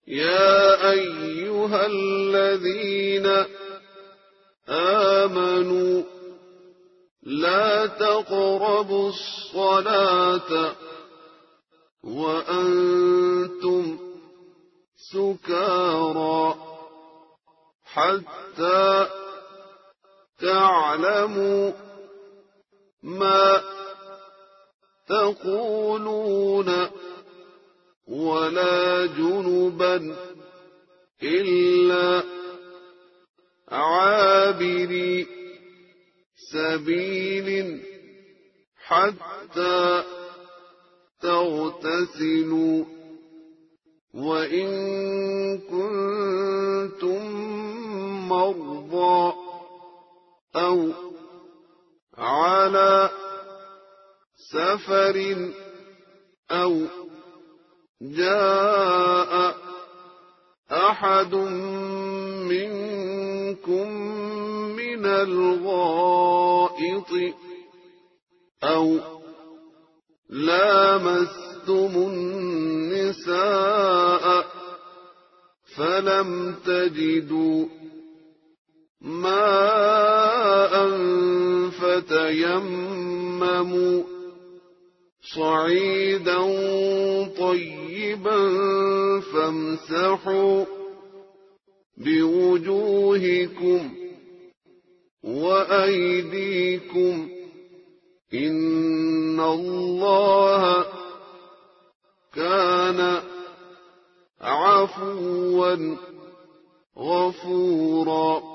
يا أيها الذين آمنوا لا تقربوا الصلاة وأنتم سكارى حتى تعلموا ما تقولون ولا جنبا إلا عابري سبيل حتى تغتسلوا وإن كنتم مرضى أو على سفر أو جاء أحد منكم من الغائط أو لامستم النساء فلم تجدوا ماء فتيمموا صعيدا طيبا فامسحوا بوجوهكم وأيديكم إن الله كان عفوا غفورا